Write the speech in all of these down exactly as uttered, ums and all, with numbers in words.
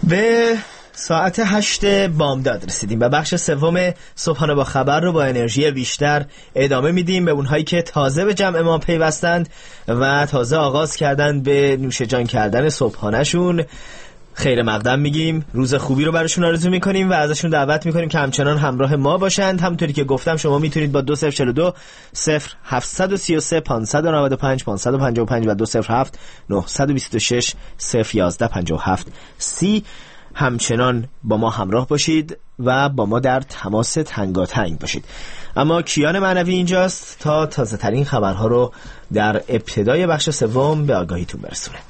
به ساعت هشت بامداد رسیدیم و بخش سوم صبحانه با خبر رو با انرژی بیشتر ادامه میدیم به اونهایی که تازه به جمع ما پیوستند و تازه آغاز کردن به نوش جان کردن صبحانه شون. خیر مقدم میگیم، روز خوبی رو براشون آرزو میکنیم و ازشون دعوت میکنیم که همچنان همراه ما باشند. همونطوری که گفتم شما میتونید با دو صفر چهل و دو صفر هفت سه سه پانصد و نود و پنج پانصد و پنجاه و پنج و دو صفر هفت نهصد و بیست و شش صفر یازده پنجاه و هفت سی همچنان با ما همراه باشید و با ما در تماس تنگاتنگ باشید. اما کیان معنوی اینجاست تا تازه ترین خبرها رو در ابتدای بخش سوم به آگاهیتون برسونه.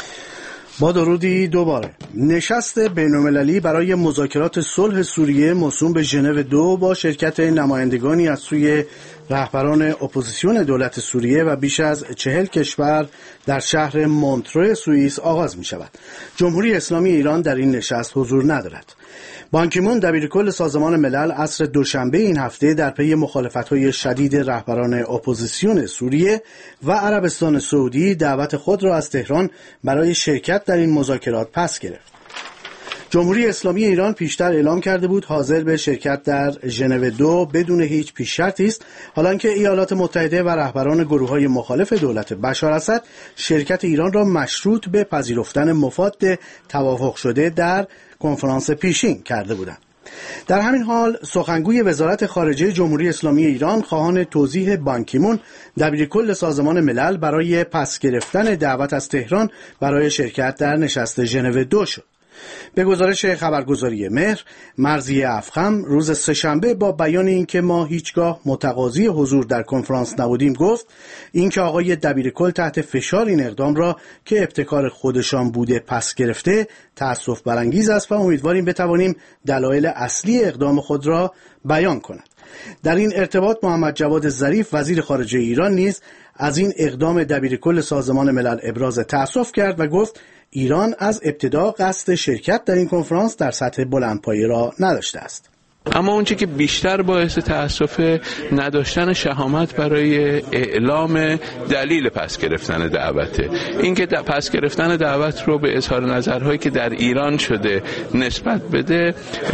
با درودی دوباره. نشست بین‌المللی برای مذاکرات صلح سوریه موسوم به ژنو دو با شرکت نمایندگانی از سوی رهبران اپوزیسیون دولت سوریه و بیش از چهل کشور در شهر مونترو سوئیس آغاز می شود. جمهوری اسلامی ایران در این نشست حضور ندارد. بان کی مون دبیرکل سازمان ملل عصر دوشنبه این هفته در پی مخالفت‌های شدید رهبران اپوزیسیون سوریه و عربستان سعودی دعوت خود را از تهران برای شرکت در این مذاکرات پس گرفت. جمهوری اسلامی ایران پیشتر اعلام کرده بود حاضر به شرکت در ژنو دو بدون هیچ پیش شرطی است، حالانکه ایالات متحده و رهبران گروه‌های مخالف دولت بشار اسد شرکت ایران را مشروط به پذیرفتن مفاد توافق شده در کنفرانس پیشین کرده بودند. در همین حال سخنگوی وزارت خارجه جمهوری اسلامی ایران خواهان توضیح بان کی مون دبیرکل سازمان ملل برای پس گرفتن دعوت از تهران برای شرکت در نشست ژنو دو شد. به گزارش خبرگزاری مهر، مرضیه افخم روز سه‌شنبه با بیان اینکه ما هیچگاه متقاضی حضور در کنفرانس نبودیم گفت اینکه آقای دبیرکل تحت فشار این اقدام را که ابتکار خودشان بوده پس گرفته تأسف برانگیز است و امیدواریم بتوانیم دلایل اصلی اقدام خود را بیان کند. در این ارتباط محمد جواد ظریف وزیر خارجه ایران نیز از این اقدام دبیرکل سازمان ملل ابراز تأسف کرد و گفت ایران از ابتدا قصد شرکت در این کنفرانس در سطح بلندپایه را نداشته است. اما اونچه که بیشتر باعث تأسف نداشتن شهامت برای اعلام دلیل پس گرفتن دعوته. اینکه پس گرفتن دعوت رو به اظهار نظرهایی که در ایران شده نسبت بده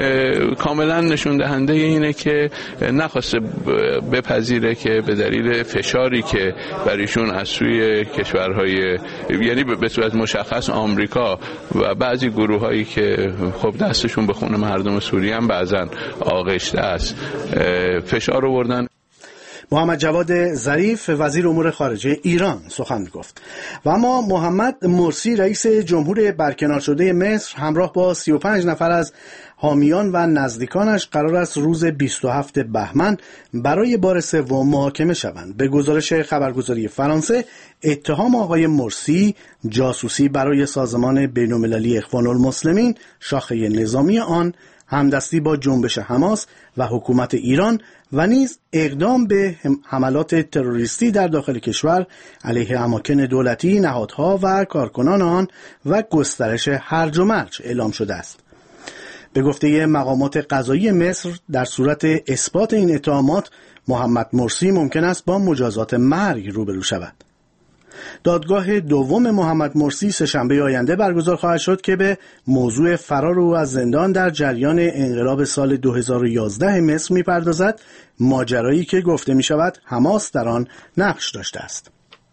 کاملا نشون دهنده اینه که نخواسته بپذیره که به دلیل فشاری که بر ایشون از سوی کشورهای یعنی به صورت مشخص آمریکا و بعضی گروهایی که خب دستشون به خون مردم سوریه هم بعضن آغشته است فشار آوردن. محمد جواد ظریف وزیر امور خارجه ایران سخن گفت. و اما محمد مرسی رئیس جمهور برکنار شده مصر همراه با سی و پنج نفر از حامیان و نزدیکانش قرار است روز بیست و هفتم بهمن برای بار سوم محاکمه شوند. به گزارش خبرگزاری فرانسه اتهام آقای مرسی جاسوسی برای سازمان بین‌المللی اخوان المسلمین شاخه نظامی آن، همدستی با جنبش حماس و حکومت ایران و نیز اقدام به حملات تروریستی در داخل کشور علیه اماکن دولتی، نهادها و کارکنان آن و گسترش هرج و مرج اعلام شده است. به گفته مقامات قضایی مصر در صورت اثبات این اتهامات محمد مرسی ممکن است با مجازات مرگ روبرو شود. دادگاه دوم محمد مرسی سه‌شنبه آینده برگزار خواهد شد که به موضوع فرار او از زندان در جریان انقلاب سال دو هزار و یازده مصر می‌پردازد، ماجرایی که گفته می‌شود حماس در آن نقش داشته است.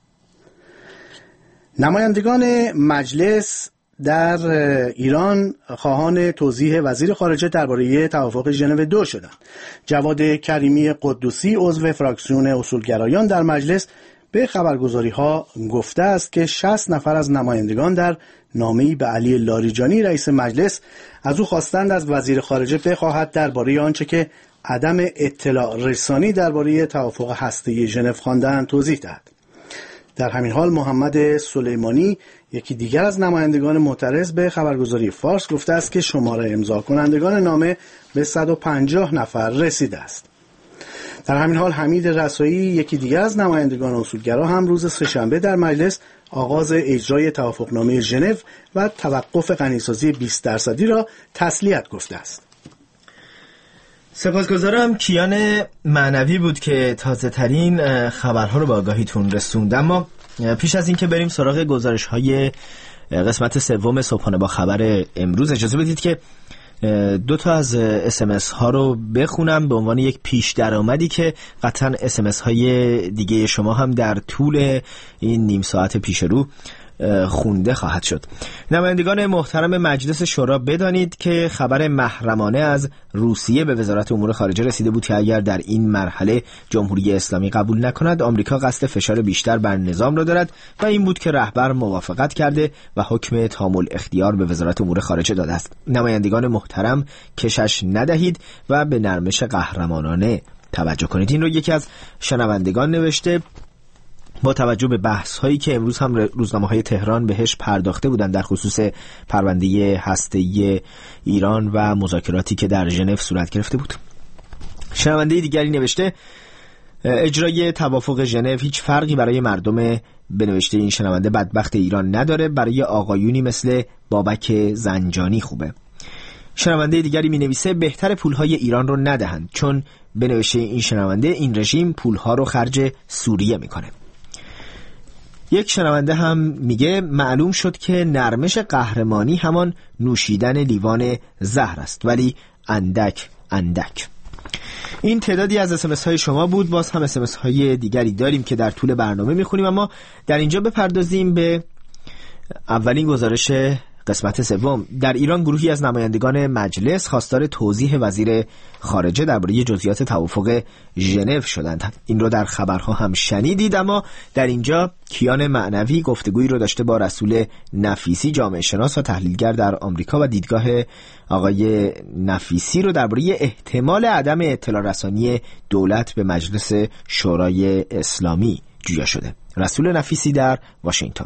نمایندگان مجلس در ایران خواهان توضیح وزیر خارجه درباره توافق ژنو دو شدند. جواد کریمی قدوسی عضو فراکسیون اصولگرایان در مجلس به خبرگزاری‌ها گفته است که شصت نفر از نمایندگان در نامه‌ای به علی لاریجانی رئیس مجلس از او خواستند از وزیر خارجه بخواهد درباره آنچه که عدم اطلاع رسانی درباره توافق هسته‌ای ژنو خواندند توضیح دهد. در همین حال محمد سلیمانی یکی دیگر از نمایندگان معترض به خبرگزاری فارس گفته است که شماره امضا کنندگان نامه به صد و پنجاه نفر رسیده است. در همین حال حمید رسایی یکی دیگر از نمایندگان اصولگرا هم روز سه‌شنبه در مجلس آغاز اجرای توافقنامه ژنو و توقف غنیسازی بیست درصدی را تسلیت گفته است. سپاسگزارم. کیان معنوی بود که تازه ترین خبرها رو با آگاهیتون رسوند. اما پیش از این که بریم سراغ گزارش های قسمت سوم صبحانه با خبر امروز، اجازه بدید که دو تا از اس ام اس ها رو بخونم به عنوان یک پیش درآمدی که قطعا اس ام اس های دیگه شما هم در طول این نیم ساعت پیش رو خونده خواهد شد. نمایندگان محترم مجلس شورا بدانید که خبر محرمانه از روسیه به وزارت امور خارجه رسیده بود که اگر در این مرحله جمهوری اسلامی قبول نکند آمریکا قصد فشار بیشتر بر نظام را دارد و این بود که رهبر موافقت کرده و حکم تامل اختیار به وزارت امور خارجه داده است. نمایندگان محترم کشش ندهید و به نرمش قهرمانانه توجه کنید. این رو یکی از شنوندگان نوشته با توجه به بحث هایی که امروز هم روزنامه‌های تهران بهش پرداخته بودند در خصوص پرونده هسته‌ای ایران و مذاکراتی که در ژنو صورت گرفته بود. شنونده دیگری نوشته اجرای توافق ژنو هیچ فرقی برای مردم، به نوشته این شنونده، بدبخت ایران نداره، برای آقایونی مثل بابک زنجانی خوبه. شنونده دیگری می نویسه بهتر پولهای ایران رو ندهند، چون به نوشته این شنونده این رژیم پولها رو خرج سوریه میکنه. یک شنونده هم میگه معلوم شد که نرمش قهرمانی همان نوشیدن لیوان زهر است، ولی اندک اندک. این تعدادی از اس ام اس های شما بود. باز هم اس ام اس های دیگری داریم که در طول برنامه میخونیم، اما در اینجا بپردازیم به اولین گزارش قسمت سوم. در ایران گروهی از نمایندگان مجلس خواستار توضیح وزیر خارجه درباره جزئیات توافق ژنو شدند. این رو در خبرها هم شنیدید، اما در اینجا کیان معنوی گفتگویی رو داشته با رسول نفیسی، جامعه شناس و تحلیلگر در آمریکا، و دیدگاه آقای نفیسی رو درباره احتمال عدم اطلاع رسانی دولت به مجلس شورای اسلامی جویا شده. رسول نفیسی در واشنگتن.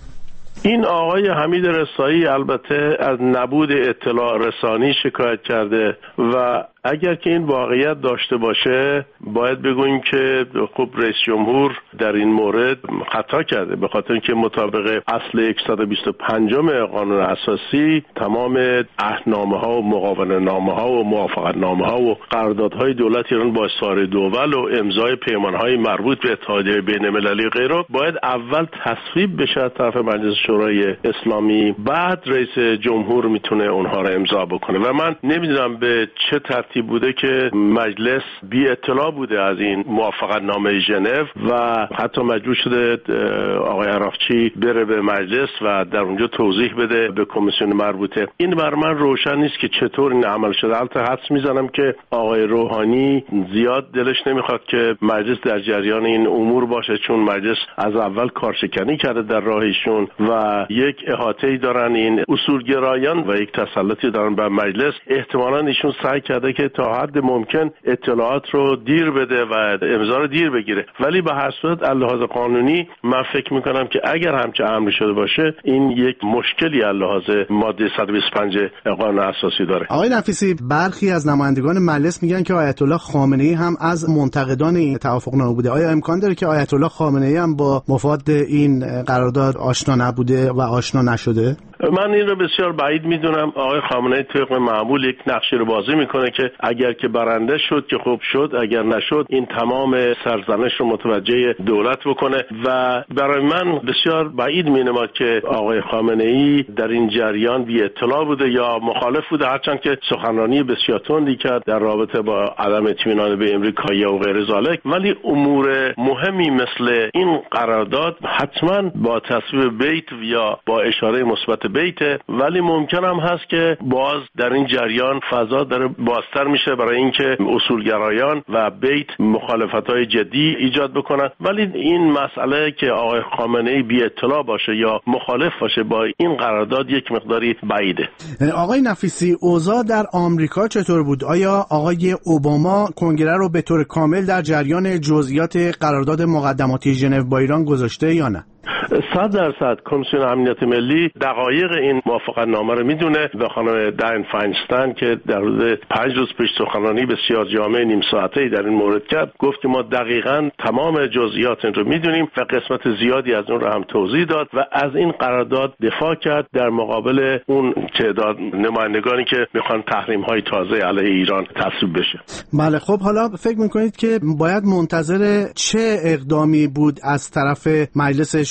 این آقای حمید رسایی البته از نبود اطلاع رسانی شکایت کرده و اگر که این واقعیت داشته باشه باید بگوییم که خب رئیس جمهور در این مورد خطا کرده، به خاطر اینکه مطابق اصل صد و بیست و پنج قانون اساسی تمام عهدنامه‌ها و مقاوله‌نامه‌ها و موافقتنامه‌ها و قراردادهای دولت ایران با سایر دول و امضای پیمان‌های مربوط به اتحادیه بین‌المللی غیره باید اول تصویب بشه از طرف مجلس شورای اسلامی، بعد رئیس جمهور میتونه اونها رو امضا بکنه و من نمیدونم به چه ترتیب بوده که مجلس بی اطلاع بوده از این موافقتنامه ژنو و حتی مجبور شده آقای عراقچی بره به مجلس و در اونجا توضیح بده به کمیسیون مربوطه. این بر من روشن نیست که چطور این عمل شده. البته حدس میزنم که آقای روحانی زیاد دلش نمیخواد که مجلس در جریان این امور باشه، چون مجلس از اول کارشکنی کرده در راهشون و یک احاطه‌ای دارن این اصولگرایان و یک تسلطی دارن بر مجلس. احتمالاً ایشون سعی کرده که تا حد ممکن اطلاعات رو دیر بده و امضا رو دیر بگیره، ولی به هر صورت از لحاظ قانونی من فکر میکنم که اگر همچه امری شده باشه این یک مشکلی از لحاظ ماده صد و بیست و پنج قانون اساسی داره. آقای نفیسی، برخی از نمایندگان مجلس میگن که آیت الله خامنه ای هم از منتقدان این توافقنامه بوده. آیا امکان داره که آیت الله خامنه ای هم با مفاد این قرارداد آشنا نبوده و آشنا نشده؟ من این رو بسیار بعید میدونم. آقای خامنه ای طبق معمول یک نقشی رو بازی میکنه که اگر که برنده شد که خوب شد، اگر نشد این تمام سرزنش رو متوجه دولت بکنه و برای من بسیار بعید مینماد که آقای خامنه ای در این جریان بی اطلاع بوده یا مخالف بوده، هرچند که سخنرانی بسیار تندی کرد در رابطه با عدم اطمینان به امریکایی و غیر ذالک، ولی امور مهمی مثل این قرارداد حتما با تصویب بیت یا با اشاره مثبت بیت، ولی ممکن هم هست که باز در این جریان فضا داره بازتر میشه برای اینکه اصولگرایان و بیت مخالفت‌های جدی ایجاد بکنن. ولی این مسئله که آقای خامنه ای بی اطلاع باشه یا مخالف باشه با این قرارداد یک مقداری بعیده. آقای نفیسی، اوضاع در آمریکا چطور بود؟ آیا آقای اوباما کنگره رو به طور کامل در جریان جزئیات قرارداد مقدماتی ژنو با ایران گذاشته یا نه؟ صد درصد کمیسیون امنیت ملی دقایق این موافقتنامه رو میدونه و خانم داین فاینستین که در حدود پنج روز پیش سخنرانی بسیار جامع نیم ساعته‌ای در این مورد کرد، گفت که ما دقیقاً تمام جزئیات این رو میدونیم و قسمت زیادی از اون رو هم توضیح داد و از این قرارداد دفاع کرد در مقابل اون تعداد نمایندگانی که میخوان تحریم‌های تازه علیه ایران تصویب بشه. بله، خب حالا فکر میکنید که باید منتظر چه اقدامی بود از طرف مجلس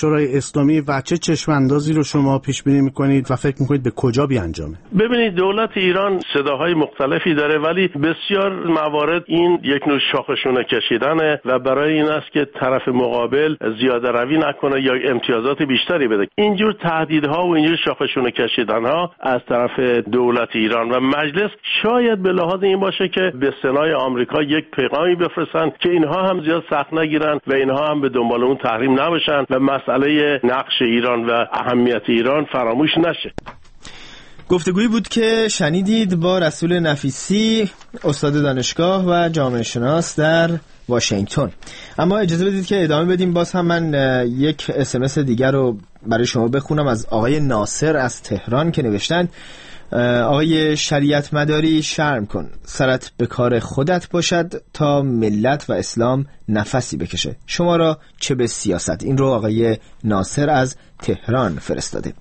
شورای اسلامی و چه چشماندازی رو شما پیش بینی میکنید و فکر میکنید به کجا بیانجامه؟ ببینید دولت ایران صداهای مختلفی داره، ولی بسیار موارد این یک نوع شاخشونه کشیدنه و برای این است که طرف مقابل زیاده روی نکنه یا امتیازات بیشتری بده. اینجور تهدیدها و اینجور شاخشونه کشیدنها از طرف دولت ایران و مجلس شاید به لحاظ این باشه که به سنای آمریکا یک پیغامی بفرستن که اینها هم زیاد سخت نگیرن و اینها هم به دنبال اون تحریم نباشن و مسئله نقش ایران و اهمیت ایران فراموش نشه. گفتگویی بود که شنیدید با رسول نفیسی، استاد دانشگاه و جامعه شناس در واشنگتن. اما اجازه بدید که ادامه بدیم. باز هم من یک اس ام اس دیگر رو برای شما بخونم از آقای ناصر از تهران که نوشتند: آقای شریعت مداری، شرم کن، سرت به کار خودت باشد تا ملت و اسلام نفسی بکشه، شما را چه به سیاست. این رو آقای ناصر از تهران فرستاده.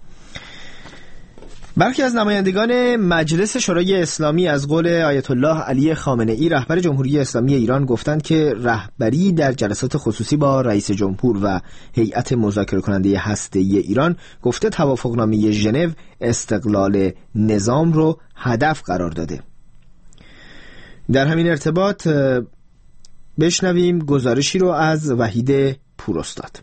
برخی از نمایندگان مجلس شورای اسلامی از قول آیت الله علی خامنه ای رهبر جمهوری اسلامی ایران گفتند که رهبری در جلسات خصوصی با رئیس جمهور و هیئت مذاکره کننده هسته‌ای ایران گفته توافقنامه ژنو استقلال نظام رو هدف قرار داده. در همین ارتباط بشنویم گزارشی رو از وحید پوراستاد.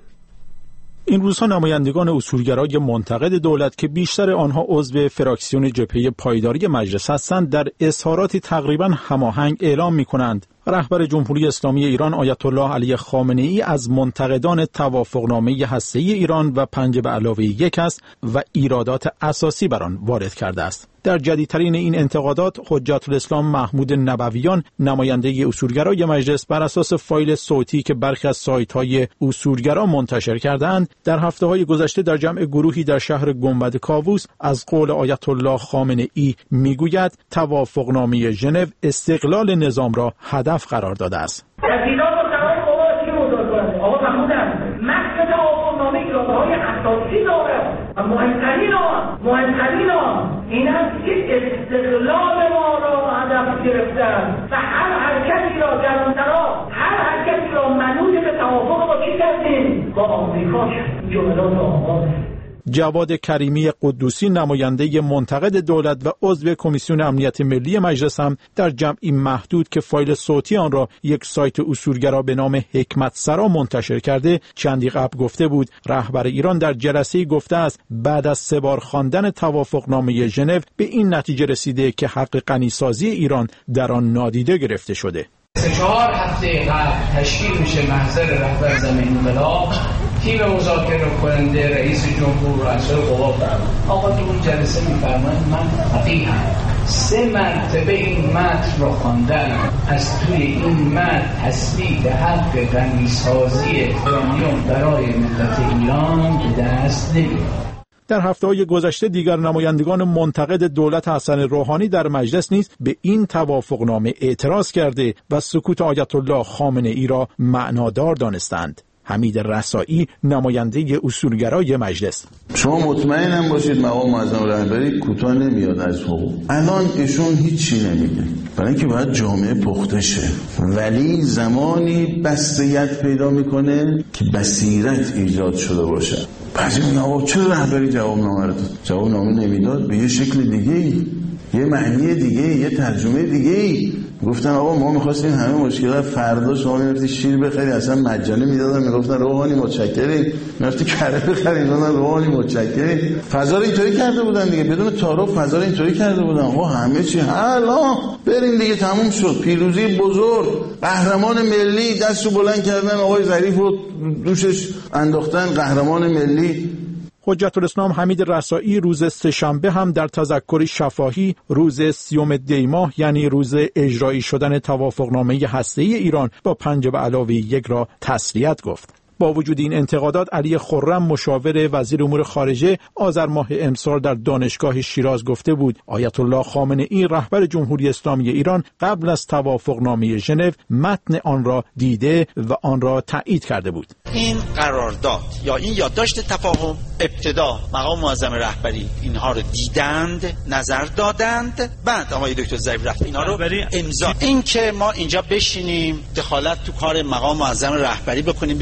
این روزها نمایندگان اصولگرای منتقد دولت که بیشتر آنها عضو فراکسیون جبهه پایداری مجلس هستند، در اظهاراتی تقریباً هماهنگ اعلام می‌کنند رهبر جمهوری اسلامی ایران آیت الله علی خامنه ای از منتقدان توافقنامه هسته‌ای ایران و پنج به علاوه یک است و ایرادات اساسی بر آن وارد کرده است. در جدیدترین این انتقادات حجت الاسلام محمود نبویان، نماینده اصولگرای مجلس، بر اساس فایل صوتی که برخی از سایت‌های اصولگرا منتشر کردند، در هفته‌های گذشته در جمع گروهی در شهر گنبد کاووس از قول آیت الله خامنه ای میگوید توافقنامه ژنو استقلال نظام را هدف قرار داده است. تحقیقات و جواب بابا چی بزرگ کنه؟ آقا محمودم متن توافقنامه ایرادهای اساسی داره و مهمترین آن مهمترین آن این است که استقلال ما را هدف گرفتن و هر حرکتی را در اون طرف هر حرکتی را منوط به توافق با کی کردیم؟ با آمریکا کردیم. جملات آغاز جواد کریمی قدوسی، نماینده منتقد دولت و عضو کمیسیون امنیت ملی مجلس، هم در جمعی محدود که فایل صوتی آن را یک سایت اصولگرا به نام حکمت سرا منتشر کرده چندی قبل گفته بود رهبر ایران در جلسه‌ای گفته است بعد از سه بار خواندن توافقنامه ژنو به این نتیجه رسیده که حق غنیسازی ایران در آن نادیده گرفته شده. سه چهار هفته قبل تشکیل میشه محضر رهبر زمین انقلاب، تیم مذاکره کننده رئیس جمهور و رؤسای قوا برام. آقا تو اون جلسه میفرمایند من فقیهم، سه مرتبه این متن رو خواندم، از توی این متن تثبیت حق غنیسازی ایرانیان برای ملت ایران به دست نمیاد. در هفته‌های گذشته دیگر نمایندگان منتقد دولت حسن روحانی در مجلس نیز به این توافقنامه اعتراض کرده و سکوت آیت الله خامنه ای را معنادار دانستند. حمید رسایی، نماینده اصولگرای مجلس: شما مطمئنم باشید مقام معظم رهبری کوتاه نمیاد از حقوق. الان ایشون هیچی نمیگه، برای اینکه باید جامعه پخته شه، ولی زمانی بستیت پیدا میکنه که بصیرت ایجاد شده باشه. بعضی میگن آقا چرا رهبری جواب نامه رو داد؟ جواب نامه نمیداد، به یه شکل دیگه ای، یه معنی دیگه ای، یه ترجمه دیگه ای. گفتن آقا ما می‌خواستیم همه مشکلات فردا شما می‌رفتی شیر بخری اصلا مجانی میدادن، میگفتن روحانی متشکریم، می‌رفتی کره بخری میگفتن روحانی متشکریم. فضا رو اینطوری کرده بودن دیگه، بدون تعارف فضا رو اینطوری کرده بودن. آقا همه چی حالا بریم دیگه، تموم شد. پیروزی بزرگ، قهرمان ملی، دستو بلند کردن آقای ظریف رو دوشش انداختن، قهرمان ملی. حجت الاسلام حمید رسایی روز سه‌شنبه هم در تذکری شفاهی روز سیوم دی ماه، یعنی روز اجرایی شدن توافقنامه هسته‌ای ایران با پنج به علاوه یک را تسلیت گفت. با وجود این انتقادات، علی خرم مشاور وزیر امور خارجه آذر ماه امسال در دانشگاه شیراز گفته بود آیت الله خامنه ای رهبر جمهوری اسلامی ایران قبل از توافقنامه ژنو متن آن را دیده و آن را تایید کرده بود. این قرارداد یا این یادداشت تفاهم ابتدا مقام معظم رهبری اینها رو دیدند، نظر دادند، بعد آقای دکتر ظریف رفت اینا رو امضا. این که ما اینجا بشینیم دخالت تو کار مقام معظم رهبری بکنیم، بگیم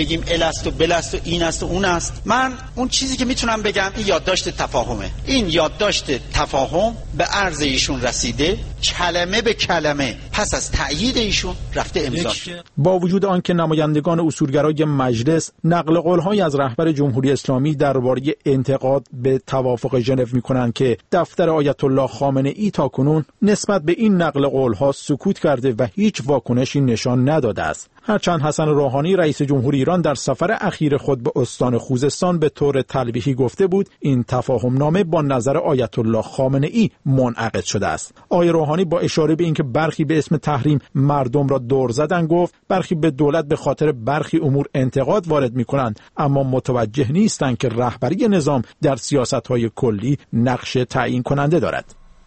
است و بل است و این است و اون است. من اون چیزی که میتونم بگم این یادداشت تفاهمه. این یادداشت تفاهم به عرض ایشون رسیده، کلمه به کلمه پس از تأیید ایشون رفته امضا. با وجود آنکه نمایندگان اصولگرای مجلس نقل قول‌های از رهبر جمهوری اسلامی درباره انتقاد به توافق ژنو می‌کنند که دفتر آیت الله خامنه‌ای تاکنون نسبت به این نقل قول‌ها سکوت کرده و هیچ واکنشی نشان نداده است. هرچند حسن روحانی رئیس جمهوری ایران در سفر اخیر خود به استان خوزستان به طور تلویحی گفته بود این تفاهم نامه با نظر آیت الله خامنه‌ای منعقد شده است. آقای روحانی با اشاره به اینکه برخی به اسم تحریم مردم را دور زدن گفت برخی به دولت به خاطر برخی امور انتقاد وارد می‌کنند اما متوجه نیستند که رهبری نظام در سیاست‌های کلی نقش تعیین کننده دارد.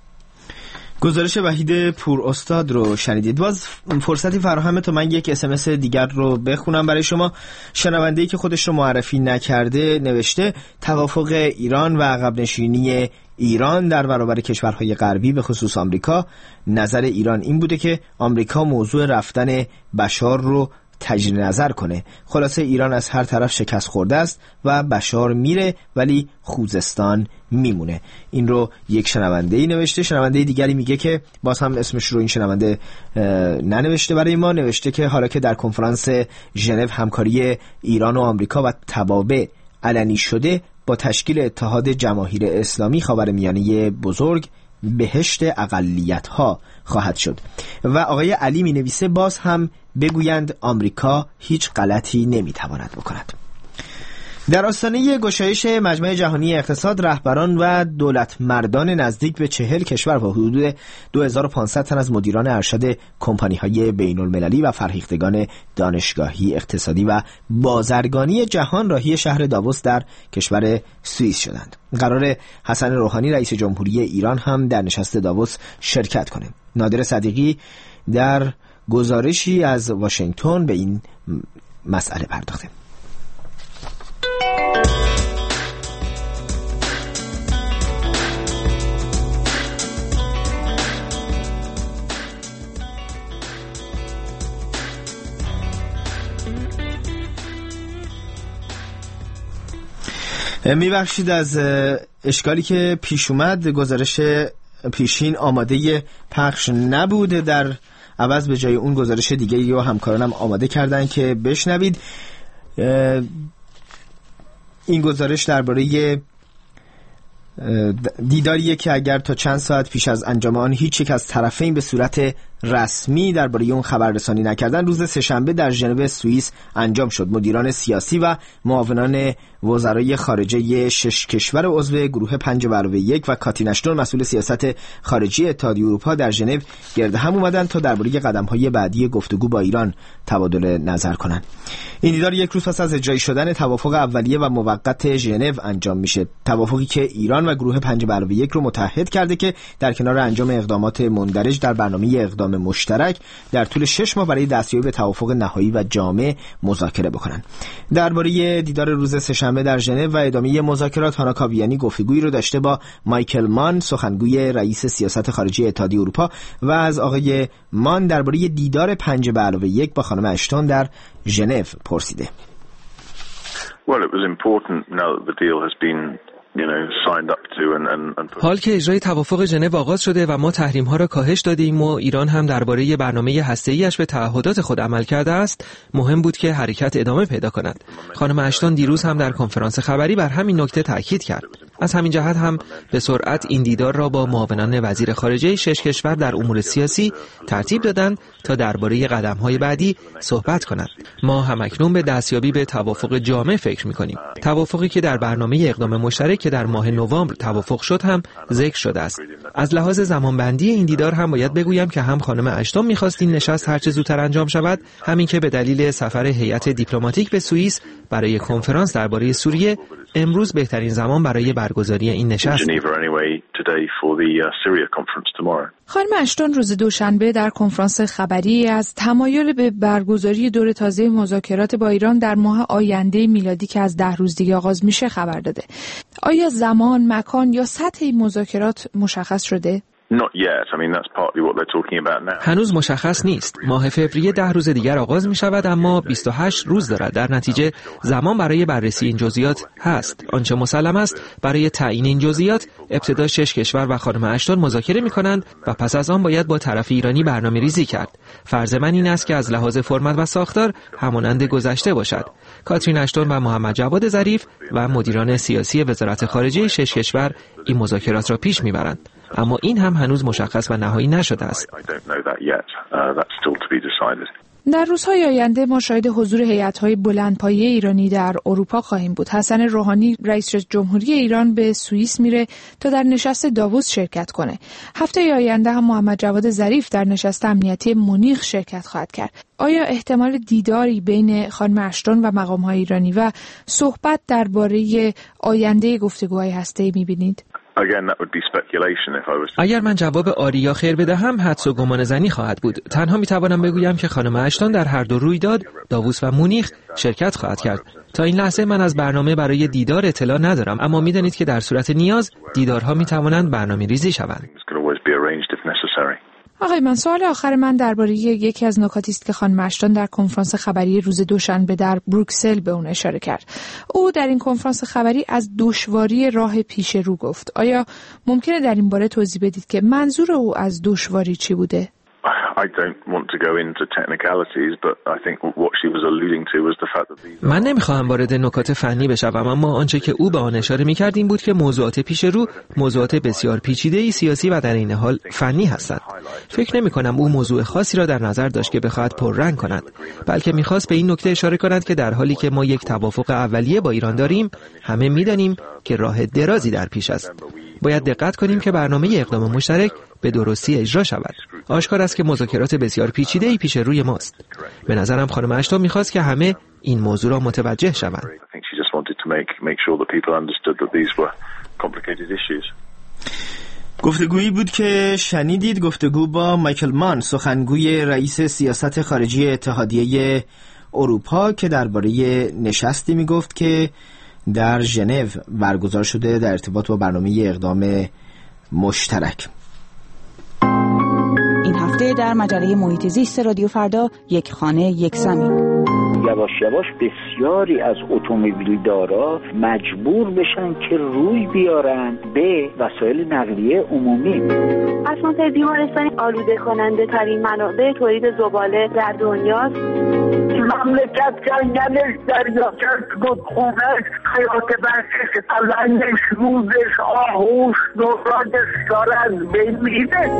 گزارش وحید پور استاد رو شنیدید. باز فرصتی فراهمه تا من یک اس ام اس دیگر رو بخونم برای شما. شنونده‌ای که خودش رو معرفی نکرده نوشته توافق ایران و عقب نشینی ایران در برابر کشورهای غربی به خصوص آمریکا. نظر ایران این بوده که آمریکا موضوع رفتن بشار رو تجدید نظر کنه. خلاصه ایران از هر طرف شکست خورده است و بشار میره ولی خوزستان میمونه. این رو یک شنونده‌ای نوشته. شنونده دیگری میگه که باز هم اسمش رو این شنونده ننوشته برای ما، نوشته که حالا که در کنفرانس ژنو همکاری ایران و آمریکا و توابع علنی شده با تشکیل اتحاد جماهیر اسلامی خاورمیانه بزرگ بهشت اقلیت‌ها خواهد شد. و آقای علی می نویسه باز هم بگویند آمریکا هیچ غلطی نمیتواند بکند. در آستانه گشایش مجمع جهانی اقتصاد رهبران و دولت مردان نزدیک به چهل کشور و حدود دو هزار و پانصد تن از مدیران ارشد کمپانی‌های بین‌المللی و فرهیختگان دانشگاهی اقتصادی و بازرگانی جهان راهی شهر داووس در کشور سوئیس شدند. قرار حسن روحانی رئیس جمهوری ایران هم در نشست داووس شرکت کنه. نادر صدیقی در گزارشی از واشنگتن به این مسئله پرداخته. میبخشید از اشکالی که پیش اومد، گزارش پیشین آماده پخش نبوده، در عوض به جای اون گزارش دیگه رو همکارانم آماده کردن که بشنوید. این گزارش درباره دیداریه که اگر تا چند ساعت پیش از انجام آن هیچ یک از طرفین به صورت رسمی درباره اون خبررسانی نکردن، روز سه‌شنبه در ژنو سوئیس انجام شد. مدیران سیاسی و معاونان وزرای خارجه شش کشور عضو گروه پنج به علاوه یک و کاترین اشتون مسئول سیاست خارجی اتحادیه اروپا در ژنو گرد هم اومدن تا درباره قدم‌های بعدی گفتگو با ایران تبادل نظر کنند. این دیدار یک روز پس از اجرایی شدن توافق اولیه و موقت ژنو انجام میشه. توافقی که ایران و گروه پنج به علاوه یک رو متحد کرده که در کنار انجام اقدامات مندرج در برنامه اقدام مشترک در طول شش ماه برای دستیابی به توافق نهایی و جامع مذاکره بکنن. درباره دیدار روز سه‌شنبه در ژنو و ادامه مذاکرات، هانا کاویانی گفتگویی رو داشته با مایکل مان، سخنگوی رئیس سیاست خارجی اتحادیه اروپا، و از آقای مان درباره دیدار پنج به علاوه یک با خانم اشتون در ژنو پرسیده. Well, it was important now that the deal has been حال که اجرای توافق ژنو آغاز شده و ما تحریم‌ها را کاهش دادیم و ایران هم درباره برنامه هسته‌ای‌اش به تعهدات خود عمل کرده است، مهم بود که حرکت ادامه پیدا کند. خانم اشتون دیروز هم در کنفرانس خبری بر همین نکته تاکید کرد. از همین جهت هم به سرعت این دیدار را با معاونان وزیر خارجه شش کشور در امور سیاسی ترتیب دادند تا درباره قدم‌های بعدی صحبت کنند. ما همکنون به دستیابی به توافق جامع فکر می‌کنیم. توافقی که در برنامه اقدام مشترک که در ماه نوامبر توافق شد هم ذکر شده است. از لحاظ زمانبندی این دیدار هم باید بگویم که هم خانم اشتون می‌خواست این نشست هرچه زودتر انجام شود، همین که به دلیل سفر هیئت دیپلماتیک به سوئیس برای کنفرانس درباره سوریه امروز بهترین زمان برای برگزاری این نشست. خانم اشتون روز دوشنبه در کنفرانس خبری از تمایل به برگزاری دور تازه مذاکرات با ایران در ماه آینده میلادی که از ده روز دیگه آغاز میشه خبر داده. آیا زمان، مکان یا سطح این مذاکرات مشخص شده؟ Not yet. I mean, that's partly what they're talking about now. هنوز مشخص نیست. ماه فوریه ده روز دیگر آغاز می شود، اما بیست و هشت روز دارد. در نتیجه زمان برای بررسی این جزئیات هست. آنچه مسلم است برای تعیین این جزئیات ابتدا شش کشور و خانم اشتون مذاکره می کنند و پس از آن باید با طرف ایرانی برنامه ریزی کرد. فرض من این است که از لحاظ فرمت و ساختار همانند گذشته باشد. کاترین اشتون و محمد جواد ظریف و مدیران سیاسی وزارت خارجه شش کشور این مذاکرات را پیش میبرند. اما این هم هنوز مشخص و نهایی نشده است. در روزهای آینده ما شاهد حضور هیئت‌های بلندپایه ایرانی در اروپا خواهیم بود. حسن روحانی رئیس جمهوری ایران به سوئیس میره تا در نشست داووس شرکت کنه. هفته آینده هم محمد جواد ظریف در نشست امنیتی مونیخ شرکت خواهد کرد. آیا احتمال دیداری بین خانم اشتون و مقام‌های ایرانی و صحبت درباره آینده گفتگوهای هسته‌ای می‌بینید؟ اگر من جواب آری یا خیر بدهم حدس و گمان زنی خواهد بود. تنها میتوانم بگویم که خانم اشتون در هر دو رویداد داووس و مونیخ شرکت خواهد کرد. تا این لحظه من از برنامه برای دیدار اطلاع ندارم، اما میدانید که در صورت نیاز دیدارها میتوانند برنامه ریزی شوند. آقای من، سوال آخر من درباره یکی از نکاتی است که خانم اشتون در کنفرانس خبری روز دوشنبه در بروکسل به اون اشاره کرد. او در این کنفرانس خبری از دشواری راه پیش رو گفت. آیا ممکنه در این باره توضیح بدید که منظور او از دشواری چی بوده؟ من نمیخواهم وارد نکات فنی بشوم، اما آنچه که او به آن اشاره می‌کرد این بود که موضوعات پیش رو موضوعات بسیار پیچیده‌ای سیاسی و در این حال فنی هستند. فکر نمی‌کنم او موضوع خاصی را در نظر داشت که بخواهد پررنگ کند، بلکه می‌خواست به این نکته اشاره کند که در حالی که ما یک توافق اولیه با ایران داریم، همه می‌دانیم که راه درازی در پیش است. باید دقت کنیم که برنامه اقدام مشترک به درستی اجرا شود. آشکار است که مذاکرات بسیار پیچیده‌ای پیش روی ماست. به نظرم خانم اشتون می‌خواست که همه این موضوع را متوجه شوند. گفتگویی بود که شنیدید، گفتگو با مایکل مان، سخنگوی رئیس سیاست خارجی اتحادیه اروپا، که درباره نشستی میگفت که در ژنو برگزار شده در ارتباط با برنامه اقدام مشترک. این هفته در مجله محیط زیست رادیو فردا، یک خانه یک زمین. یواش یواش بسیاری از اتومبیلدارا مجبور بشن که روی بیارن به وسایل نقلیه عمومی. اسانسور بیمارستانی آلوده کننده ترین منابع تولید زباله در دنیاست. مملکت جنگلش، دریاچه‌اش، گودخونه‌اش، حیات وحشیش، پلنگش، روزش، آهوش، نوزادش داره از بین میره.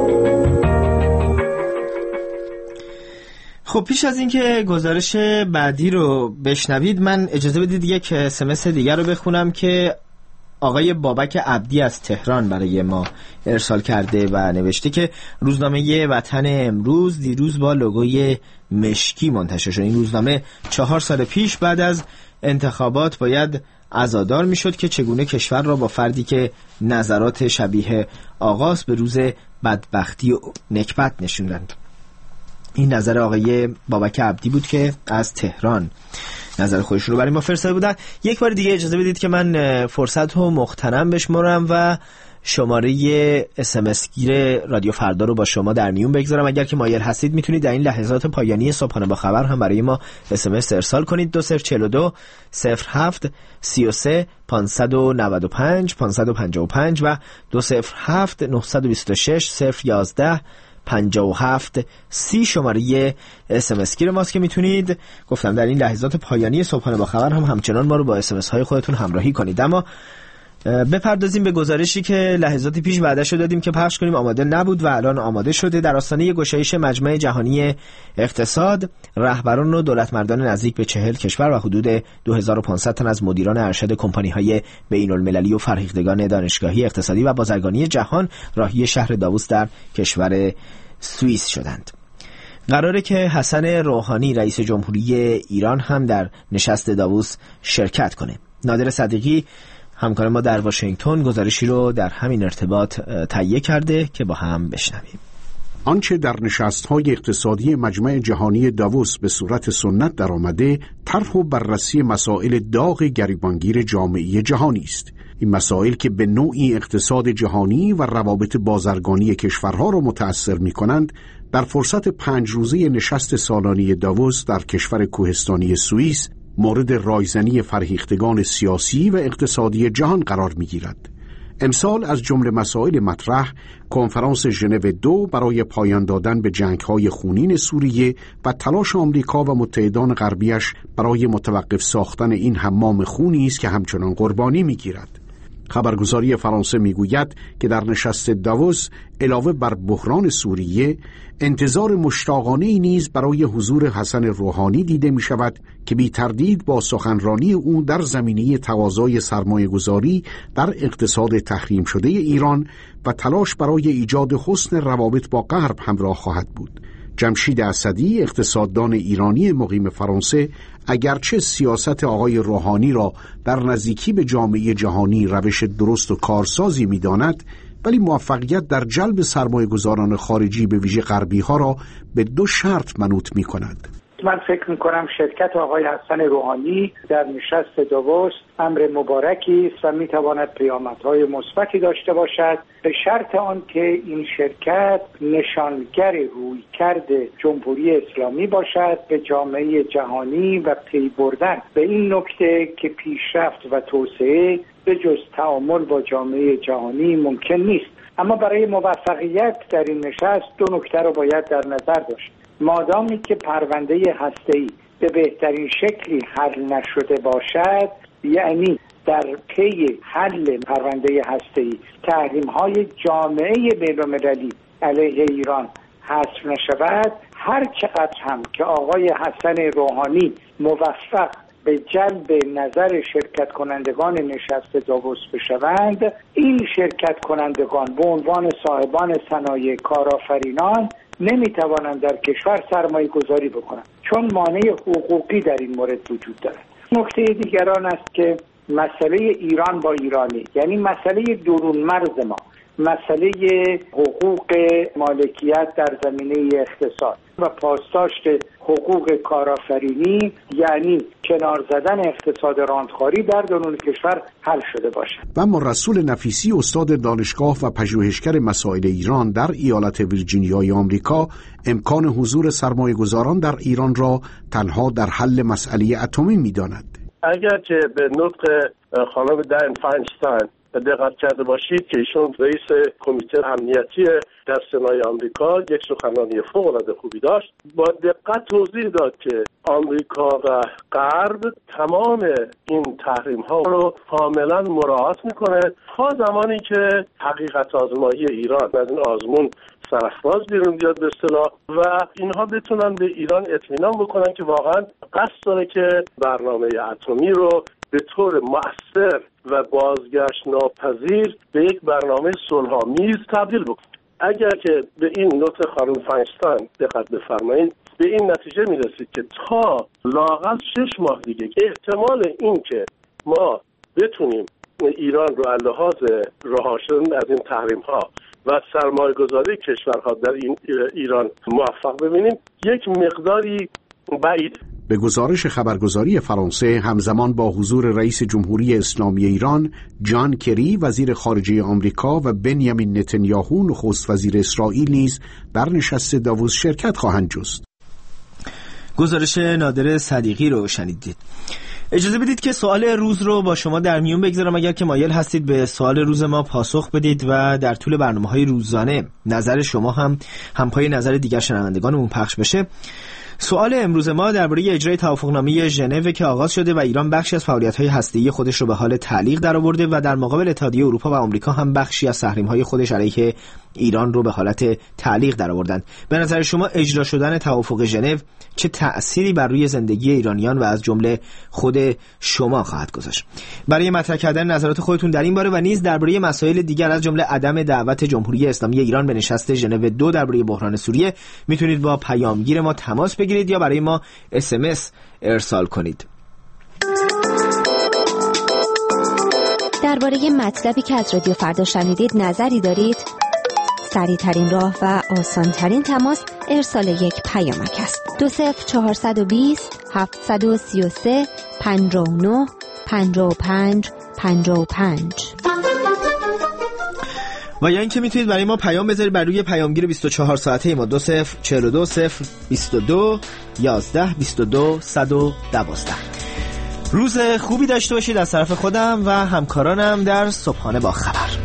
خب پیش از اینکه گزارش بعدی رو بشنوید، من اجازه بدید یک اس ام اس دیگر رو بخونم که آقای بابک عبدی از تهران برای ما ارسال کرده و نوشته که روزنامه وطن امروز دیروز با لوگوی مشکی منتشر شد. این روزنامه چهار سال پیش بعد از انتخابات باید عزادار میشد که چگونه کشور را با فردی که نظرات شبیه آغاز به روز بدبختی و نکبت نشوندند. این نظر آقای بابک عبدی بود که از تهران نظر خودش رو برای ما فرستاده بودن. یک بار دیگه اجازه بدید که من فرصت رو مغتنم بشمارم و شماره اس ام اس گیر رادیو فردا رو با شما در میون بگذارم. اگر که مایل هستید میتونید در این لحظات پایانی صبحانه با خبر هم برای ما اس ام اس ارسال کنید. دو صفر چهل و دو صفر هفت سی و سه پانصد و نود و پنج پانصد و پنجاه و پنج و دو صفر هفت نهصد و بیست و شش صفر یازده پنجاه و هفت سی شماره اس ام اس گیر ماست که میتونید، گفتم، در این لحظات پایانی صبحانه با خبر هم همچنان ما رو با اس ام اس های خودتون همراهی کنید. اما بپردازیم به گزارشی که لحظاتی پیش وعده‌اش رو دادیم که پخش کنیم، آماده نبود و الان آماده شده. در آستانه گشایش مجمع جهانی اقتصاد، رهبران و دولتمردان نزدیک به چهل کشور و حدود دو هزار و پانصد تن از مدیران ارشد کمپانی‌های بین‌المللی و فرهیختگان دانشگاهی اقتصادی و بازرگانی جهان راهی شهر داووس در کشور سوئیس شدند. قراره که حسن روحانی رئیس جمهوری ایران هم در نشست داووس شرکت کنه. نادر صدیقی همکار ما در واشنگتن گزارشی رو در همین ارتباط تهیه کرده که با هم بشنویم. آنچه در نشست‌های اقتصادی مجمع جهانی داووس به صورت سنت در آمده، طرح و بررسی مسائل داغ گریبانگیر جامعه جهانی است. این مسائل که به نوعی اقتصاد جهانی و روابط بازرگانی کشورها را متأثر می‌کنند، در فرصت پنج روزه نشست سالانه داووس در کشور کوهستانی سوئیس مورد رایزنی فرهیختگان سیاسی و اقتصادی جهان قرار می‌گیرد. امسال از جمله مسائل مطرح کنفرانس ژنو دو برای پایان دادن به جنگ‌های خونین سوریه و تلاش آمریکا و متحدان غربیش برای متوقف ساختن این حمام خونی است که همچنان قربانی می‌گیرد. خبرگزاری فرانسه میگوید که در نشست داووس علاوه بر بحران سوریه، انتظار مشتاقانه‌ای نیز برای حضور حسن روحانی دیده می شود که بی تردید با سخنرانی او در زمینه تقاضای سرمایه‌گذاری در اقتصاد تحریم شده ایران و تلاش برای ایجاد حسن روابط با غرب همراه خواهد بود. جمشید اسدی، اقتصاددان ایرانی مقیم فرانسه، اگرچه سیاست آقای روحانی را در نزدیکی به جامعه جهانی روش درست و کارسازی می‌داند، ولی موفقیت در جلب سرمایه‌گذاران خارجی به ویژه غربی‌ها را به دو شرط منوط می‌کند. من فکر می‌کنم شرکت آقای حسن روحانی در نشست داووس امر مبارکی است و می‌تواند پیامدهای مثبتی داشته باشد، به شرط آنکه این شرکت نشانگر رویکرد جمهوری اسلامی باشد به جامعه جهانی و پی بردن به این نکته که پیشرفت و توسعه به جز تعامل با جامعه جهانی ممکن نیست. اما برای موفقیت در این نشست دو نکته را باید در نظر داشت. مادامی که پرونده هسته‌ای به بهترین شکلی حل نشده باشد، یعنی در پی حل پرونده هسته‌ای تحریم‌های جامعه بین‌المللی علیه ایران حذف نشود، هر چقدر هم که آقای حسن روحانی موفق به جلب نظر شرکت کنندگان نشست داووس بشوند، این شرکت کنندگان به عنوان صاحبان صنایع، کارآفرینان نمیتوانند در کشور سرمایه گذاری بکنند، چون مانع حقوقی در این مورد وجود دارد. نکته دیگران است که مسئله ایران با ایرانی، یعنی مسئله درون مرز ما، مسئله حقوق مالکیت در زمینه اقتصاد و پاسداشت حقوق کارآفرینی، یعنی کنار زدن اقتصاد راندخواری در درون کشور حل شده باشد. و اما رسول نفیسی، استاد دانشگاه و پژوهشگر مسائل ایران در ایالت ویرجینیای آمریکا، امکان حضور سرمایه‌گذاران در ایران را تنها در حل مسئله اتمی می‌داند. اگر که به نطق خانم داین فاینستاین دقت کرده باشید که ایشون رئیس کمیته امنیتی در سنای آمریکا یک سخنرانی فوق‌العاده خوبی داشت، با دقت توضیح داد که آمریکا و غرب تمام این تحریم ها رو کاملا مراعات میکنه تا زمانی که حقیقت آزمایی ایران از این آزمون سرفراز بیرون بیاد به اصطلاح و اینها بتونن به ایران اطمینان بکنن که واقعا قصد داره که برنامه اتمی رو به طور مؤثر و بازگشت ناپذیر به یک برنامه صلح‌آمیز تبدیل بکنه. اگر که به این نطق خانم فاینستاین دقت بفرمایید، به این نتیجه میرسید که تا لااقل شش ماه دیگه احتمال این که ما بتونیم ایران رو از لحاظ رها شدن از این تحریم ها و سرمایه گذاری کشورها در این ایران موفق ببینیم یک مقداری بعید. به گزارش خبرگزاری فرانسه، همزمان با حضور رئیس جمهوری اسلامی ایران جان کری وزیر خارجه آمریکا و بنیامین نتانیاهو نخست وزیر اسرائیل نیز در نشست داووس شرکت خواهند جست. گزارش نادر صدیقی رو شنیدید. اجازه بدید که سوال روز رو با شما در میون بگذارم، اگر که مایل هستید به سوال روز ما پاسخ بدید و در طول برنامه‌های روزانه نظر شما هم همپای نظر دیگر شنوندگانمون پخش بشه. سوال امروز ما درباره اجرای توافقنامه ژنو که آغاز شده و ایران بخشی از فعالیت‌های هسته‌ای خودش رو به حال تعلیق درآورده و در مقابل اتحادیه اروپا و آمریکا هم بخشی از تحریم‌های خودش علیه ایران رو به حالت تعلیق درآوردند. به نظر شما اجرا شدن توافق ژنو چه تأثیری بر روی زندگی ایرانیان و از جمله خود شما خواهد گذاشت؟ برای مطرح کردن نظرات خودتون در این باره و نیز درباره مسائل دیگر از جمله عدم دعوت جمهوری اسلامی ایران به نشست ژنو دو درباره بحران سوریه میتونید با پیامگیر ما تماس بگیرید یا برای ما اس ام اس ارسال کنید. درباره مطلبی که از رادیو فردا شنیدید نظری دارید؟ سریع ترین راه و آسان ترین تماس ارسال یک پیامک است. دو صفر چهارصد و بیست هفتصد و سی و سه پنجاه و نه پنجاه و پنج پنجاه و پنج. و یا اینکه میتونید برای ما پیام بذارید بر روی پیامگیر بیست و چهار ساعته ما دو صفر چهل و دو صفر بیست و دو یازده بیست و دو صد و دوازده. روز خوبی داشته باشید از طرف خودم و همکارانم در صبحانه با خبر.